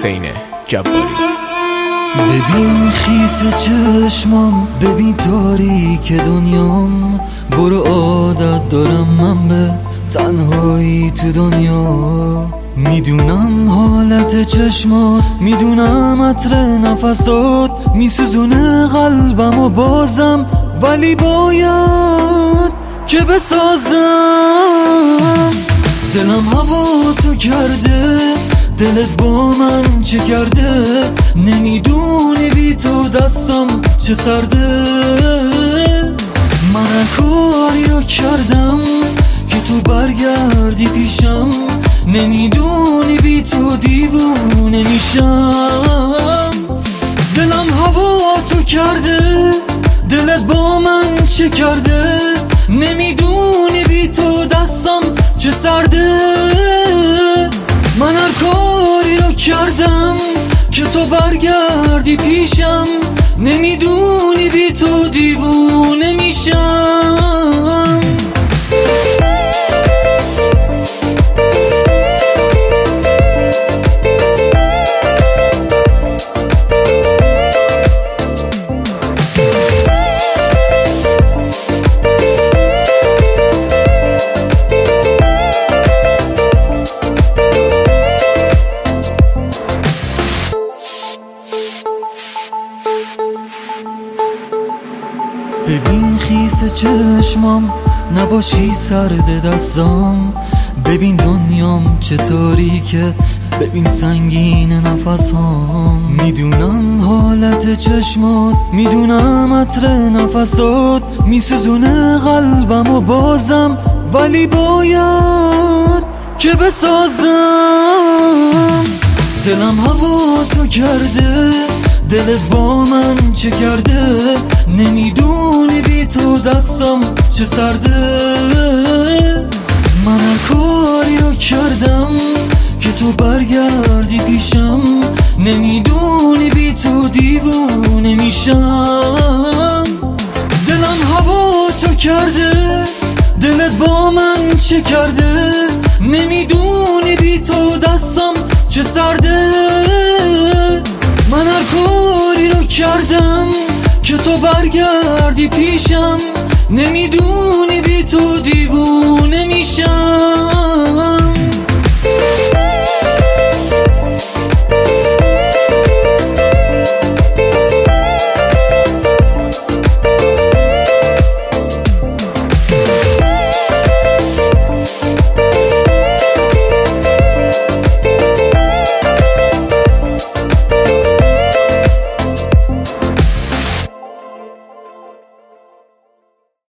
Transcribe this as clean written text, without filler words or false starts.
حسین جباری. ببین خیس چشمام، ببین تاریک دنیام، برو عادت دارم من به تنهایی تو دنیا. میدونم حالت چشمات، میدونم عطر نفسات میسوزونه قلبم و بازم، ولی باید که بسازم. دلم هوا تو کرده، دلت با من چه کرده؟ نمیدونی بی تو دستم چه سرده. من کاری رو کردم که تو برگردی پیشم، نمیدونی بی تو دیوونه میشم. دلم هوا تو کرده، دلت با من چه کرده؟ نمیدونی بی تو دستم چه سرده. من هر کاری رو کردم که تو برگردی پیشم، نمیدونی بی تو دیوونه میشم. ببین خیس چشمام، نباشی سرد دستام، ببین دنیام چطوری که، ببین سنگین نفسام. میدونم حالت چشمات، میدونم عطر نفسات میسوزونه قلبم و بازم، ولی باید که بسازم. دلم هوا تو کرده، دلت با من چه کرده؟ نمیدونی بی تو دستم چه سرده. من هر کاری رو کردم که تو برگردی پیشم، نمیدونی بی تو دیوونه میشم. دلم هوا تو کرده، دلت با من چه کرده؟ نمیدونی بی تو دستم چه سرده. من هر کاری رو کردم که تو برگردی پیشم، نمیدونی بی تو دیوونه